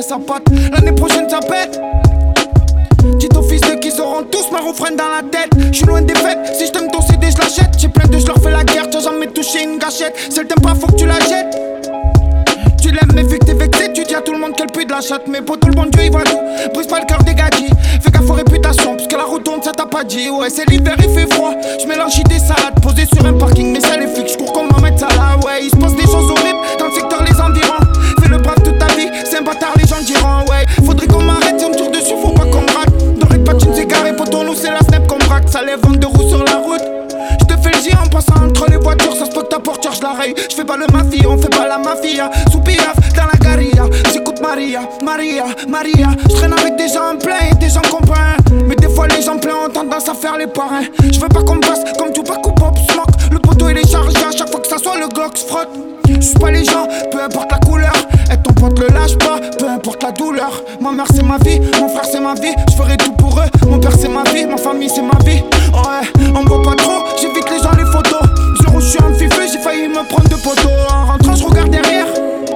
sa patte. L'année prochaine ça pète. Dis aux fils de qui seront tous ma refraine dans la tête. J'suis loin des fêtes, si j't'aime ton CD j'l'achète. J'ai plein de j'leur fais la guerre, t'as jamais touché une gâchette. Si elle t'aime pas faut que tu la jettes. Tu l'aimes mais vu que t'es vexé, tu dis à tout le monde qu'elle pue de la chatte. Mais pour tout le bon Dieu il voit tout, brise pas le cœur des gadgets. Fais gaffe aux réputations, parce que la route tourne ça t'a pas dit. Ouais c'est l'hiver il fait froid, j'mélange des salades. Posé sur un parking mais ça les flics, j'cours comme Mohamed Salah. Ouais il se passe des choses horribles dans le secteur les environs. Fais le brave toute ta vie, c'est un bâtard les gens diront. Ouais faudrait qu'on m'arrête, si on me tire dessus faut pas qu'on me rate. N'arrête pas tu nous égarer, pour ton nous c'est la snap qu'on braque. Ça lève 22 roues sur la route. J'te fais le J en passant entre les voitures, ça se peut que ta portière j'l'arrête. J'fais pas le mafia, on fait pas la mafia. Sous piaf, dans la garilla, j'écoute Maria, Maria, Maria. J'traîne avec des gens pleins et des gens comprennent. Mais des fois les gens pleins ont tendance à faire les parrains. J'veux pas qu'on me fasse comme Tupac ou Pop Smoke. Le poteau il est chargé à chaque fois que ça soit le Glock se frotte. J'suis pas les gens, peu importe la couleur. Et ton pote le lâche pas, peu importe la douleur. Ma mère c'est ma vie, mon frère c'est ma vie. J'ferai tout pour eux, mon père c'est ma vie, ma famille c'est ma vie. Ouais, on me voit pas trop, j'évite les gens les photos. Zéro j'suis un fifeux, j'ai failli me prendre de poteau. En rentrant j'regarde derrière.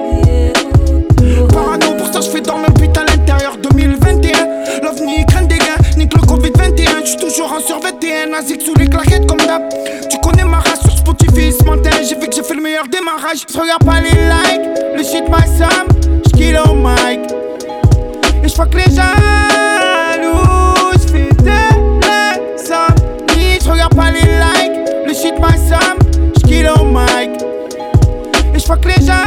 Parano pour ça j'fais dormir le putain à l'intérieur. 2021, l'OVNI craint des gains, nique le Covid-21. J'suis toujours en sur 21, nazique sous les claquettes comme d'hab. Tu connais ma race sur Spotify ce matin. J'ai vu que j'ai fait le meilleur démarrage. J'regarde pas les likes, le shit my Sam. J'kill au mic et j'fuck les jaloux. J'fais de l'insomnie. J'regarde pas les likes, le shit my Sam. J'kill au mic et j'fuck les jaloux.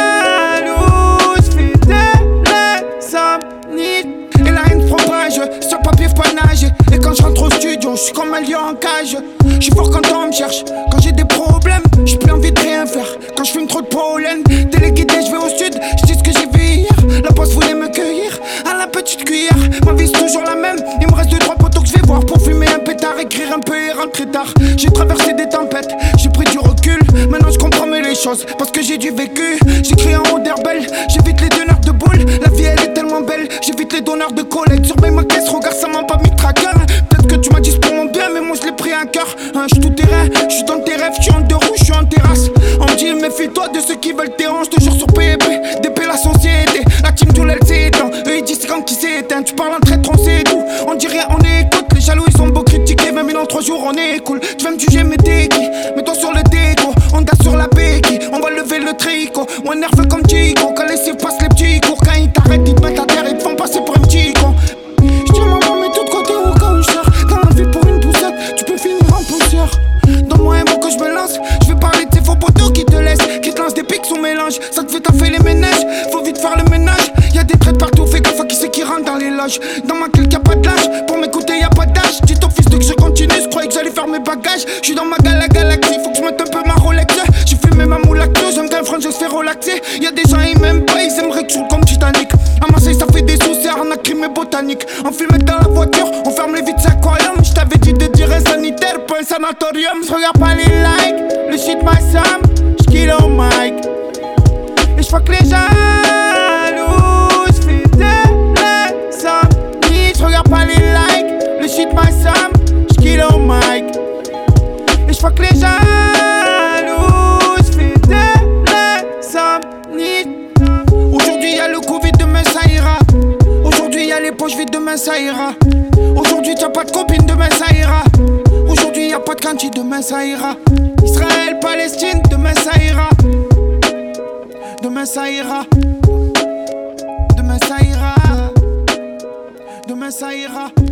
J'fais de l'insomnie. Et la haine prend page, sur papier faut pas nager. Et quand j'rentre au studio, j'suis comme un lion en cage. J'suis fort quand on me cherche, quand j'ai des problèmes, j'ai plus envie de rien faire. Quand j'fume trop de pollen, téléguidé j'vais au sud, j'dis ce que j'ai vu hier. La poste voulait me cueillir à la petite cuillère. Ma vie c'est toujours la même, il me reste 2-3 poteaux que j'vais voir. Pour fumer un pétard, écrire un peu et rentrer tard. J'ai traversé des tempêtes, j'ai pris du recul. Maintenant j'comprends mieux les choses, parce que j'ai du vécu. J'écris en haut d'herbelle, j'évite les donneurs de boules. La vie elle est tellement belle, j'évite les donneurs de collègues. Surveille ma caisse, regarde ça m'a pas mis de tracker. Peut-être que tu m'as dit c'est pour mon bien, mais moi je l'ai pris à cœur. J'suis tout terrain, j'suis dans tes rêves, j'suis en deux roues, j'suis en terrasse. On me dit méfie-toi de ceux qui veulent tes hanches. Toujours sur PEP, DP la société. La team du LC éteint, eux ils disent c'est quand qui s'est éteint. Tu parles en traître, on sait tout. On dit rien, on écoute. Les jaloux ils sont beaux critiquer, même en 3 jours on est cool. Tu veux me juger mais t'es qui? Mets-toi sur le déco, on date sur la béquille. On va lever le tricot, on est nerveux comme Chico. Quand les cibles passent les petits cours, quand ils t'arrêtent ils te mettent à terre, ils te font passer pour un petit con. J'dis à maman mets tout de côté au cas où j'sors. Dans la vie pour une poussette, tu peux finir en poussière. Donne-moi un mot que je me lance, je vais parler de ces faux poteaux qui te laissent, qui te lancent des pics sous mélange. Ça te fait taffer les ménages, faut vite faire le ménage. Y'a des traites partout, fais gaffe à qui c'est qui rentre dans les loges. Dans ma clique y'a pas de lâche, pour m'écouter y'a pas d'âge. Dis ton fils de que je continue, je croyais que j'allais faire mes bagages. J'suis dans ma galaxie, faut que je mette un peu ma Rolex. J'ai fumé ma moule lactose, j'aime qu'un front je se fais relaxer. Y'a des gens ils m'aiment pas, ils aimeraient que je roule comme Titanic. À Marseille ça fait des soucis, arnaque crime et botanique. On filme dans la voiture, on ferme les vitres aquarium. J't'avais dit de dire un sanitaire, pas un sanatorium. J'regarde pas les likes, le shit my Sam. J'kill au mic et j'fuck les jaloux. J'fais de l'insomnie. J'regarde pas les likes, le shit my Sam. J'kill au mic et j'fuck les jaloux. J'fais de l'insomnie. Aujourd'hui y'a le Covid, demain ça ira. Aujourd'hui y'a les poches vides, demain ça ira. Aujourd'hui t'as pas de copine, demain ça ira. Aujourd'hui y'a pas de cantine, demain ça ira. Israël, Palestine, demain ça ira. Demain ça ira. Demain ça ira. Demain ça ira.